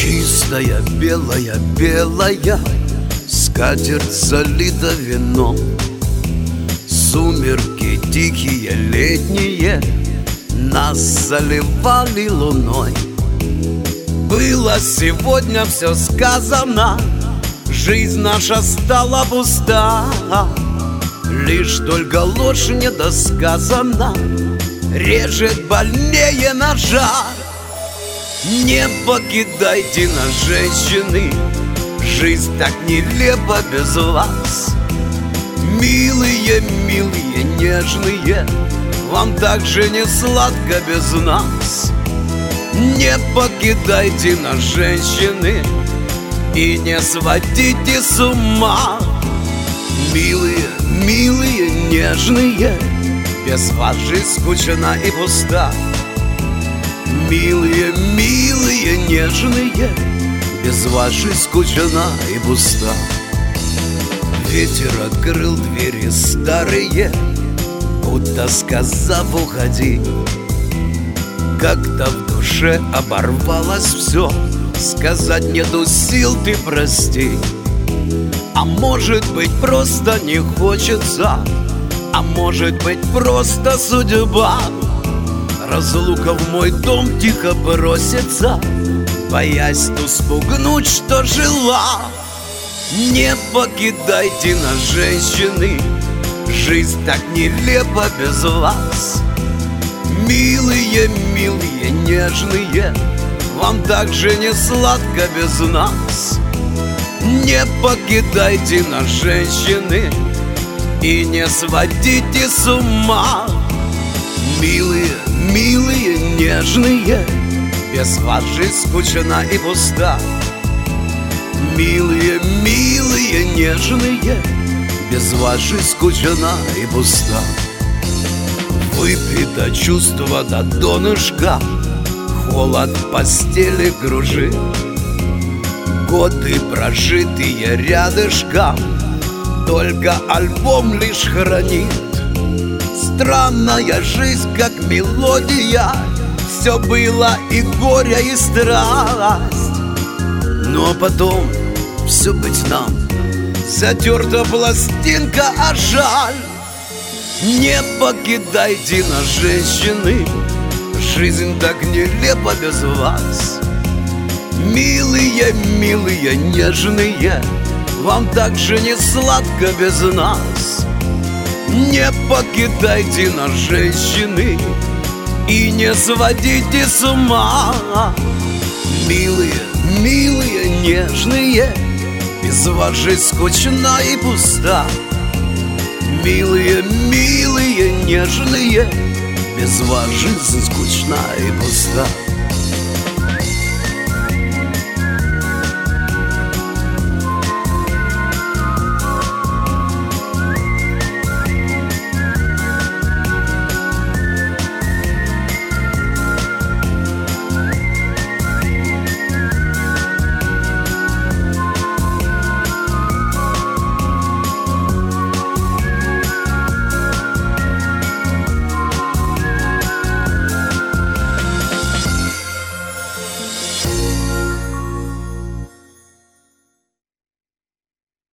Чистая, белая, белая скатерть залита вином. Сумерки тихие летние нас заливали луной. Было сегодня все сказано, жизнь наша стала пуста. Лишь только ложь недосказана режет больнее ножа. Не покидайте нас, женщины, жизнь так нелепа без вас. Милые, милые, нежные, вам так же не сладко без нас. Не покидайте нас, женщины, и не сводите с ума. Милые, милые, нежные, без вас жизнь скучна и пуста. Милые, милые, нежные, без вас жизнь скучна и пуста. Ветер открыл двери старые, будто сказав уходи. Как-то в душе оборвалось все, сказать нету сил, ты прости. А может быть просто не хочется, а может быть просто судьба. Разлука в мой дом тихо бросится, боясь ту спугнуть, что жила. Не покидайте нас, женщины, жизнь так нелепа без вас. Милые, милые, нежные, вам так же не сладко без нас. Не покидайте нас, женщины, и не сводите с ума. Милые, милые, нежные, без вас жизнь скучна и пуста. Милые, милые, нежные, без вас жизнь скучна и пуста. Выпито чувство до донышка, холод постели кружит. Годы, прожитые рядышком, только альбом лишь хранит. Странная жизнь, как мелодия, все было и горе, и страсть. Но потом все быть нам затерта пластинка, а жаль. Не покидайте нас, женщины, жизнь так нелепа без вас. Милые, милые, нежные, вам так же не сладко без нас. Не покидайте нас, женщины, и не сводите с ума. Милые, милые, нежные, без вас жизнь скучна и пуста. Милые, милые, нежные, без вас жизнь скучна и пуста.